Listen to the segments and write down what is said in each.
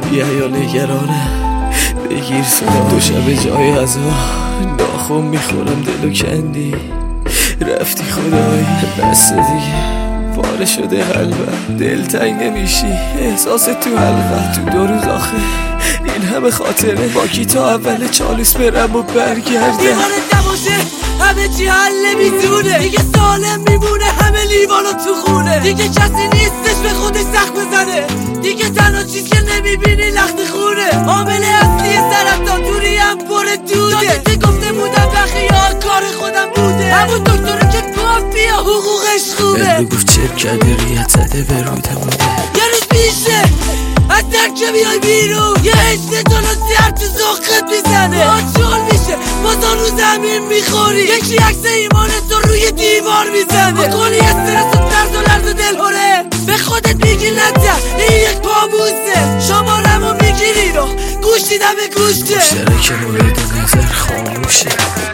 بیا یا نگرانه بگیر صدا دو شب جای غذا ناخون میخورم دلو کندی رفتی خدایی بس دیگه پاره شده قلبم دلتنگ نمیشی احساس تو حلقم تو 2 روز آخه این همه خاطره با کی تا اول چالوس برم و برگردم دیوانه نباشه همه چی حل میدونه دیگه سالم میمونه همه لیوانو تو خونه دیگه کسی نیستش به خودش سخت بزنه دیگه تنها چیز که نمیبینی لخت خونه عامل اصلی سرطان توری هم پر دوده یادت گفته بودم بخیال کار خودم بوده همون دکتره که گفت بیا حقوقش خوبه بلو گفت چپ کرده ریت زده به رودمونه یه روز میشه از درکه بیای بیرون یه حس دانا زرد تو زخت میزنه آچال میشه بازا رو زمین میخوری یکی عکس ایمانت رو روی دیوار میزنه بکنی استرس و درد و لرز و دلهوره به خودت میگی لطه این یک پاموزه شمارمو میگیری رو گوش دیدم به گوشته مشترک مورد نظر خاموشه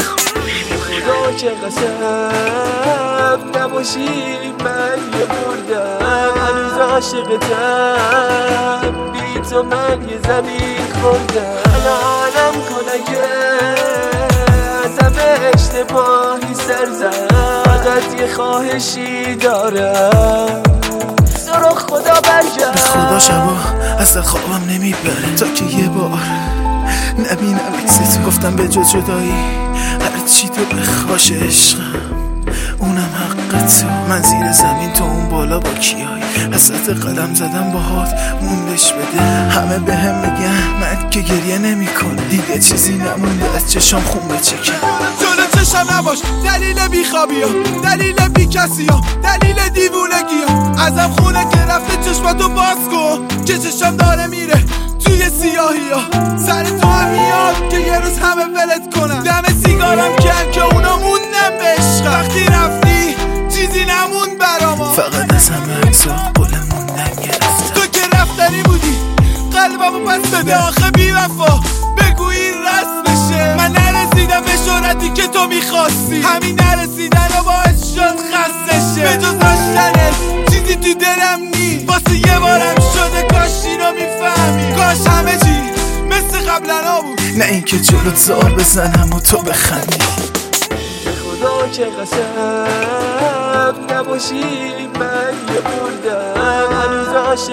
خدا که قسم نباشی من یه بردم هنوز عاشقتم بی تو من یه زمین خوردم الانم کنه که ازم اشتباهی سر زد فقط یه خواهشی دارم سراغ خدا برگرد به خدا شبا اصلا خوابم نمیبره تا که یه بار نبینم عکست گفتم به جز جدایی هر چی تو بخواش عشقم اونم حق تو من زیر زمین تو اون بالا با کیای حسرت قدم زدم باهات موندش بده همه به هم میگن من که گریه نمی کنه دیگه چیزی نمونده از چشام خون بچکه جلو چشم نباش دلیل بیخوابی ها دلیل بی کسی ها دلیل دیوونگی ها ازم خونه که رفته چشماتو باز کن که چشم داره میره توی سیاهی ها سر تو هم میاد که یه روز همه ولت کنن دم سیگارم کن که اونا موندن به عشق وقتی رفتی چیزی نمون براما فقط از همه اکسا قول موندن گرفتم تو که رفتنی بودی قلبمو پس بده آخه بی وفا بگو این رسم بشه من نرسیدم به شهرتی که تو میخواستی همین نرسیدن و باعث شد خسته شه به جز داشتنت چیزی تو دلم نی واسه یه بارم شده کاش اینو میفهمی کاش همه چی مثل قبلنا بود نه اینکه جلوت زار بزنم و تو بخندی خدا که قسم نباشی من یه بردم هنوز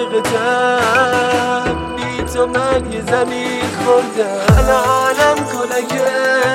عاشقتم بی تو من یه زمین خوردم الانم کنه که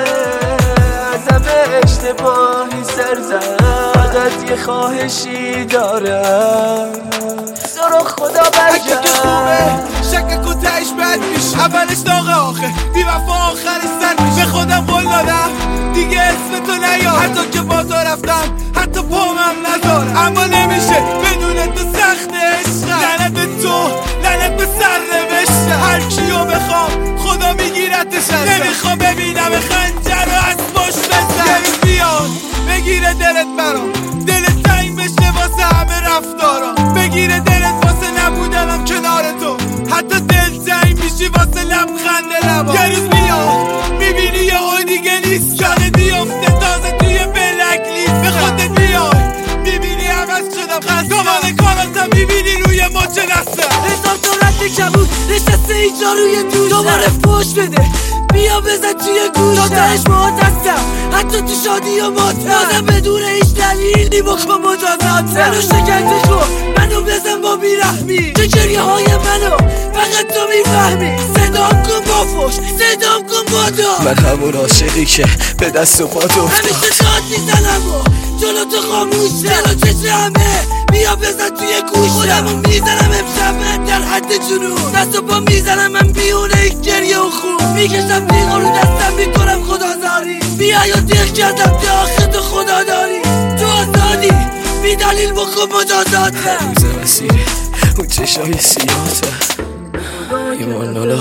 ازم اشتباهی سر زد فقط یه خواهشی دارم سراغ خدا اگه که خوبه شک کتش بد میشه اولش داغه آخه بی وفا آخرش سر میشه به خودم قول دادم دیگه اسم تو نیار حتی که با تو رفتم حتی پامم نذارم اما نمیشه بدون تو سخت عشق لعنت به تو لعنت به سر نوشته هر کیو بخوام خدا میگیرتش ازم نمیخوام ببینم خنجر رو از پشت بزن یه روز بیاد بگیره دلت برام دلت تنگ بشه واسه همه رفتارم بگیره دلت واسه نبودنم کنار تو حتی دل تنگ میشی واسه لبخند لبا یه روز بیاد میبینی یه او دیگه نیست یادت بیفته تازه توی بلک لیست به خودت بیای میبینی عوض شدم خسته دوباره کاراتم میبینی روی مچ دستم هزار دولت کبود نشسته اینجا روی دوشم دوباره فوش بده بیا بزن توی گوشم تا تهش باهات هستم حتی تو شادی و ماتم آدم بدون هیچ دلیلی بکن مجازاتم منو شکنجه کن منو بزن با بیرحمی تو گریه های منو فقط تو میفهمی صدام کن با فوش صدام کن با دام من همون عاشقی که به دست و پا همیشه داد میزنم و جلو تو خاموشه جلو چشم همه بیا بزن توی گوشه خودمو میزنم امشب در حد جنون دست و پا میزنم من بیونه این گریه و خون میکشم بیغا رو دستم میکنم خدازاری بیا یا دیخ کردم داخل تو خدا داری تو آزادی بی دلیل بکن مجازاتم روز مسیر اون چشای سیاته ایمان نولا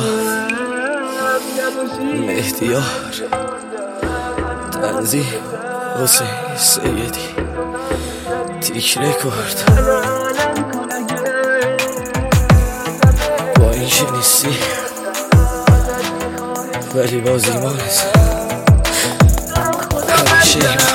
مهدیار تنظیم حسین سیدی تیک رکورد با این شنیستی ولی باز ایمان همیشه